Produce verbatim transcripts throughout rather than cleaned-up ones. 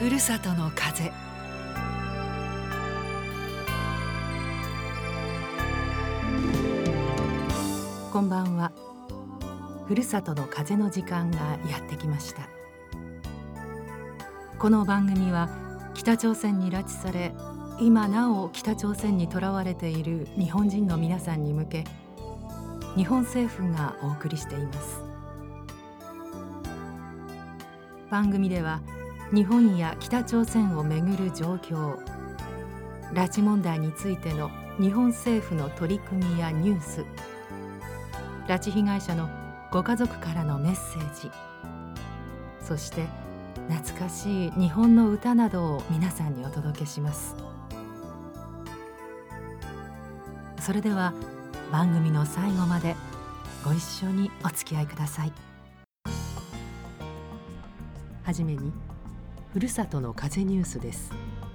ふるさとの風。こんばんは。ふるさとの風の時間がやってきました。この番組は北朝鮮に拉致され、今なお北朝鮮にとらわれている日本人の皆さんに向け、日本政府がお送りしています。番組では日本や北朝鮮をめぐる状況、拉致問題についての日本政府の取り組みやニュース、拉致被害者のご家族からのメッセージ、そして懐かしい日本の歌などを皆さんにお届けします。それでは番組の最後までご一緒にお付き合いください。はじめにふるさとの風ニュースです。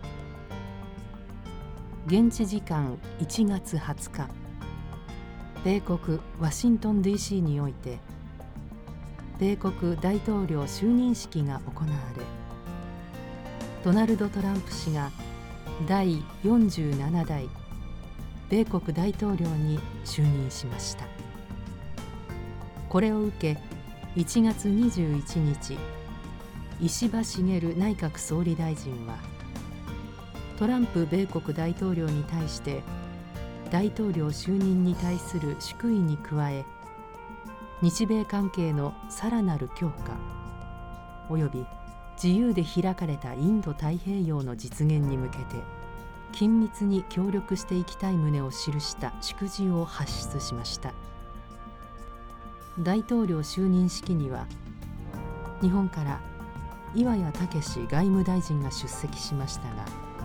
現地時間いちがつはつか、米国ワシントン ディーシー において米国大統領就任式が行われ、ドナルド・トランプ氏がだいよんじゅうななだい米国大統領に就任しました。これを受けいちがつにじゅういちにち、石破茂内閣総理大臣はトランプ米国大統領に対して大統領就任に対する祝意に加え、日米関係のさらなる強化および自由で開かれたインド太平洋の実現に向けて緊密に協力していきたい旨を記した祝辞を発出しました。大統領就任式には日本から岩谷武外務大臣が出席しましたが、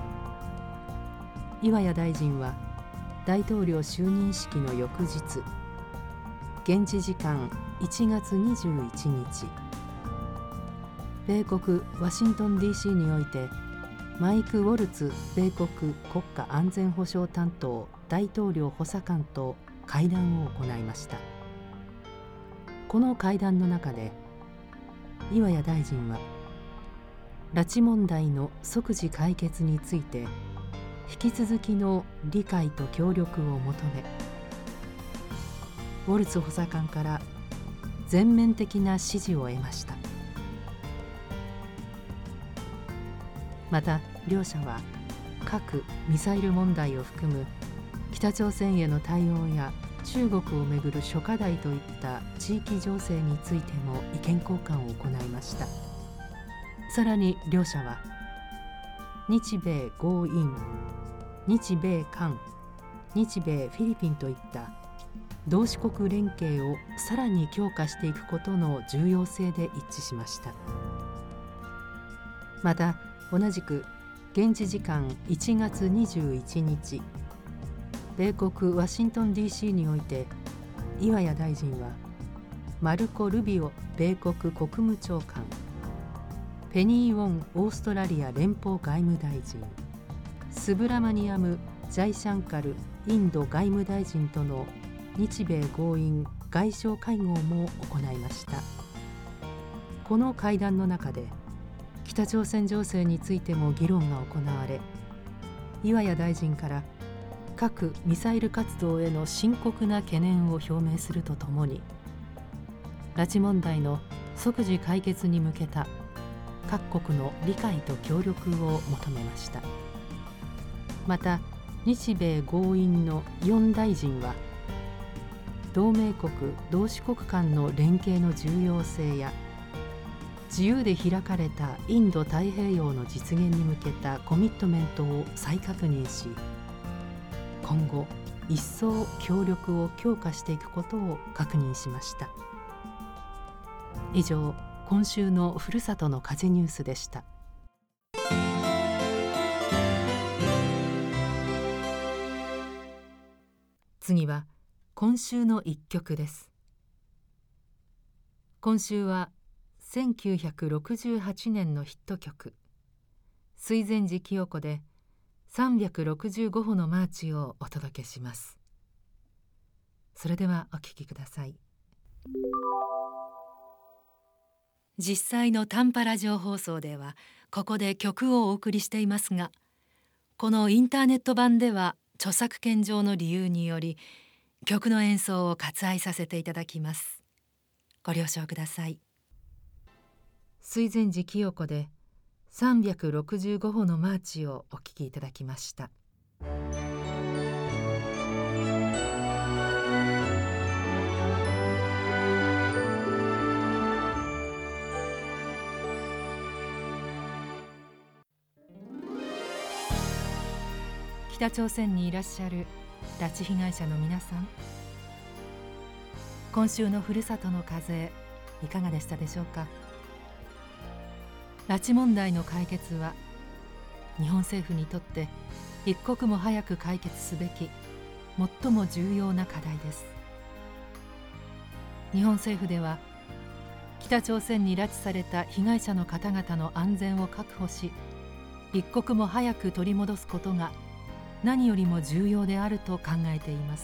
岩谷大臣は大統領就任式の翌日、現地時間いちがつにじゅういちにち、米国ワシントン ディーシー においてマイク・ウォルツ米国国家安全保障担当大統領補佐官と会談を行いました。この会談の中で岩谷大臣は拉致問題の即時解決について引き続きの理解と協力を求め、ウォルツ補佐官から全面的な支持を得ました。また両者は核・ミサイル問題を含む北朝鮮への対応や中国をめぐる諸課題といった地域情勢についても意見交換を行いました。さらに両者は日米豪印、日米韓、日米フィリピンといった同志国連携をさらに強化していくことの重要性で一致しました。また同じく現地時間いちがつにじゅういちにち、米国ワシントン ディーシー において岩谷大臣はマルコ・ルビオ米国国務長官、ペニー・ウォンオーストラリア連邦外務大臣、スブラマニアム・ジャイシャンカルインド外務大臣との日米豪印外相会合も行いました。この会談の中で北朝鮮情勢についても議論が行われ、岩谷大臣から核・ミサイル活動への深刻な懸念を表明するとともに、拉致問題の即時解決に向けた各国の理解と協力を求めました。また日米豪印のよん大臣は同盟国同志国間の連携の重要性や自由で開かれたインド太平洋の実現に向けたコミットメントを再確認し、今後一層協力を強化していくことを確認しました。以上、今週のふるさとの風ニュースでした。次は今週の一曲です。今週はせんきゅうひゃくろくじゅうはちねんのヒット曲水前寺清子でさんびゃくろくじゅうごほのマーチをお届けします。それではお聴きください。実際の短波ラジオ放送ではここで曲をお送りしていますが、このインターネット版では著作権上の理由により曲の演奏を割愛させていただきます。ご了承ください。水前寺清子でさんびゃくろくじゅうごほのマーチをお聴きいただきました。北朝鮮にいらっしゃる拉致被害者の皆さん、今週のふるさとの風いかがでしたでしょうか。拉致問題の解決は日本政府にとって一刻も早く解決すべき最も重要な課題です。日本政府では北朝鮮に拉致された被害者の方々の安全を確保し、一刻も早く取り戻すことが何よりも重要であると考えています。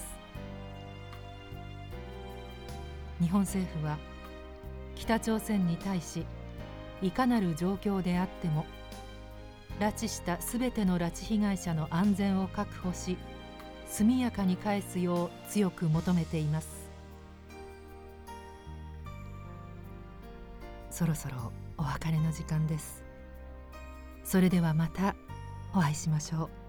日本政府は北朝鮮に対し、いかなる状況であっても拉致したすべての拉致被害者の安全を確保し、速やかに返すよう強く求めています。そろそろお別れの時間です。それではまたお会いしましょう。